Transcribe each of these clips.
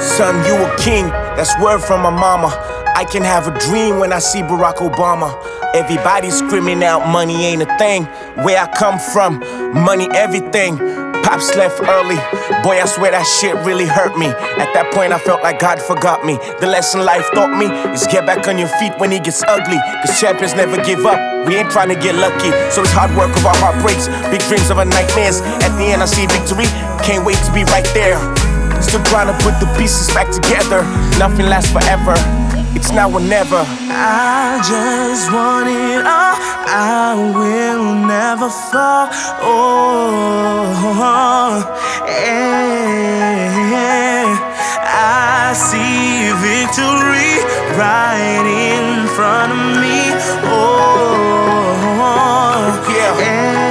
Son, you a king, that's word from my mama. I can have a dream when I see Barack Obama. Everybody's screaming out money ain't a thing. Where I come from, money everything. Pops left early, boy I swear that shit really hurt me. At that point I felt like God forgot me. The lesson life taught me is get back on your feet when it gets ugly. Cause champions never give up, we ain't trying to get lucky. So it's hard work of our heartbreaks, big dreams of our nightmares. At the end I see victory, can't wait to be right there. Still trying to put the pieces back together. Nothing lasts forever, it's now or never. I just want it all, I will never fall. Oh, yeah. I see victory right in front of me. Oh, yeah.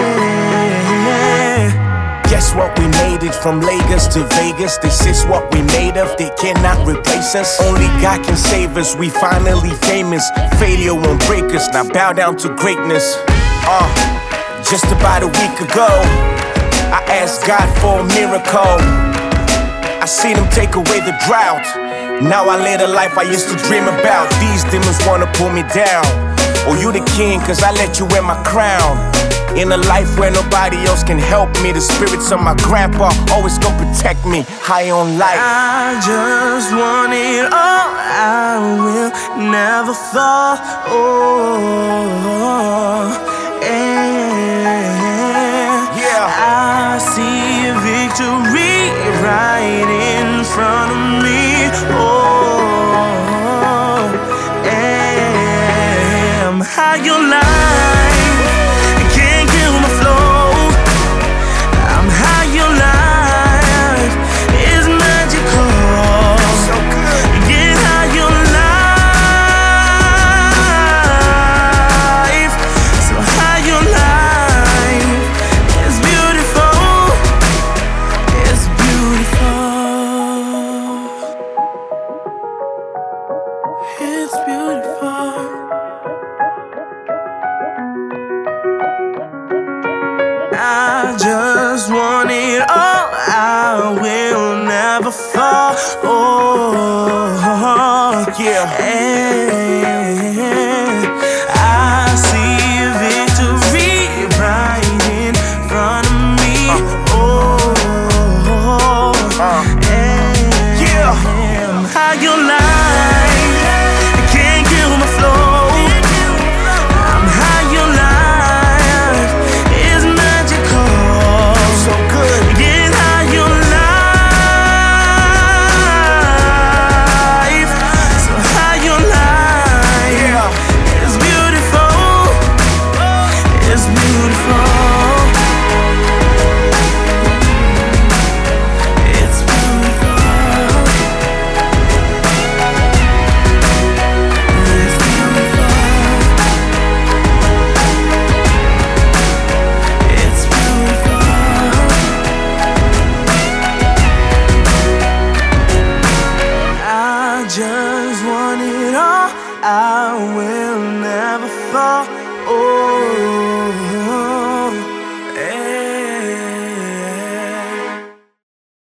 Guess what, we made it from Lagos to Vegas. This is what we made of, they cannot replace us. Only God can save us, we finally famous. Failure won't break us, now bow down to greatness. Just about a week ago I asked God for a miracle. I seen him take away the drought. Now I live the life I used to dream about. These demons wanna pull me down. Oh, you the king, cause I let you wear my crown. In a life where nobody else can help me, the spirits of my grandpa always gonna protect me. High on life, I just want it all, I will never fall. Oh, yeah. I see victory right in front of me. Oh, I'm high on life. It's beautiful. I just want it all, I will never fall. Oh, yeah.